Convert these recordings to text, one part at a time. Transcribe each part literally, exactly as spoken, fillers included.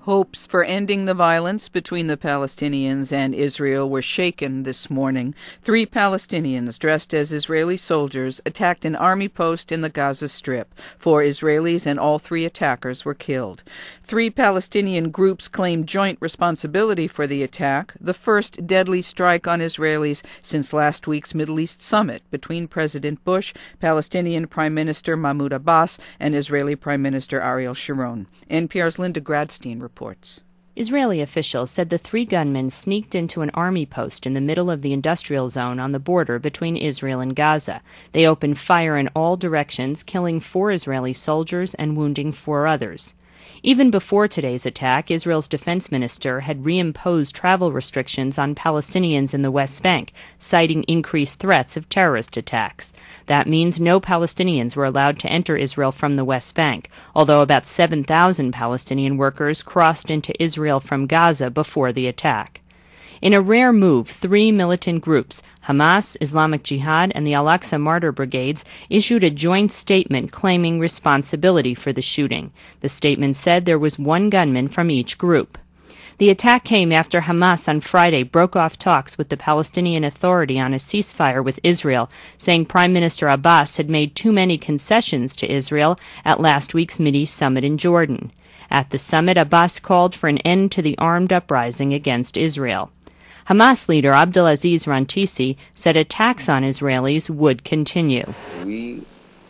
Hopes for ending the violence between the Palestinians and Israel were shaken this morning. Three Palestinians dressed as Israeli soldiers attacked an army post in the Gaza Strip. Four Israelis and all three attackers were killed. Three Palestinian groups claimed joint responsibility for the attack, the first deadly strike on Israelis since last week's Middle East summit between President Bush, Palestinian Prime Minister Mahmoud Abbas, and Israeli Prime Minister Ariel Sharon. N P R's Linda Gradstein reports. Israeli officials said the three gunmen sneaked into an army post in the middle of the industrial zone on the border between Israel and Gaza. They opened fire in all directions, killing four Israeli soldiers and wounding four others. Even before today's attack, Israel's defense minister had reimposed travel restrictions on Palestinians in the West Bank, citing increased threats of terrorist attacks. That means no Palestinians were allowed to enter Israel from the West Bank, although about seven thousand Palestinian workers crossed into Israel from Gaza before the attack. In a rare move, three militant groups, Hamas, Islamic Jihad, and the Al-Aqsa Martyr Brigades, issued a joint statement claiming responsibility for the shooting. The statement said there was one gunman from each group. The attack came after Hamas on Friday broke off talks with the Palestinian Authority on a ceasefire with Israel, saying Prime Minister Abbas had made too many concessions to Israel at last week's Mideast summit in Jordan. At the summit, Abbas called for an end to the armed uprising against Israel. Hamas leader Abdelaziz Rantisi said attacks on Israelis would continue. We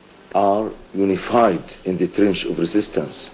are unified in the trench of resistance,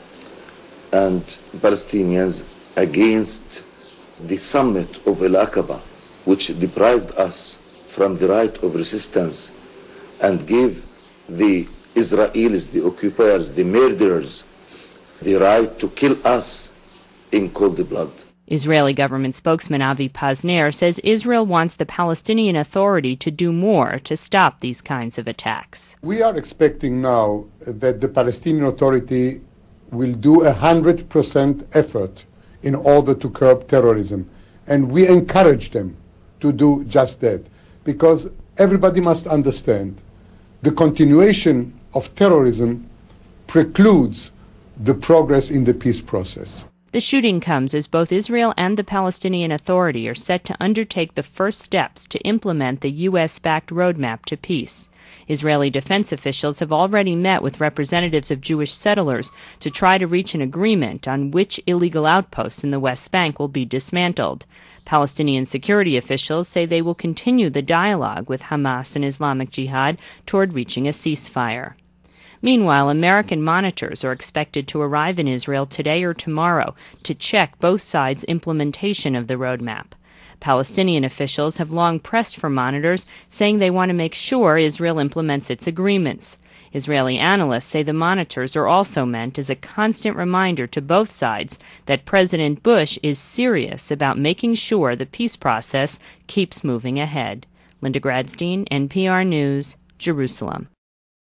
and Palestinians against the summit of Al-Aqaba, which deprived us from the right of resistance and gave the Israelis, the occupiers, the murderers, the right to kill us in cold blood. Israeli government spokesman Avi Pazner says Israel wants the Palestinian Authority to do more to stop these kinds of attacks. We are expecting now that the Palestinian Authority will do a hundred percent effort in order to curb terrorism. And we encourage them to do just that. Because everybody must understand the continuation of terrorism precludes the progress in the peace process. The shooting comes as both Israel and the Palestinian Authority are set to undertake the first steps to implement the U S-backed roadmap to peace. Israeli defense officials have already met with representatives of Jewish settlers to try to reach an agreement on which illegal outposts in the West Bank will be dismantled. Palestinian security officials say they will continue the dialogue with Hamas and Islamic Jihad toward reaching a ceasefire. Meanwhile, American monitors are expected to arrive in Israel today or tomorrow to check both sides' implementation of the roadmap. Palestinian officials have long pressed for monitors, saying they want to make sure Israel implements its agreements. Israeli analysts say the monitors are also meant as a constant reminder to both sides that President Bush is serious about making sure the peace process keeps moving ahead. Linda Gradstein, N P R News, Jerusalem.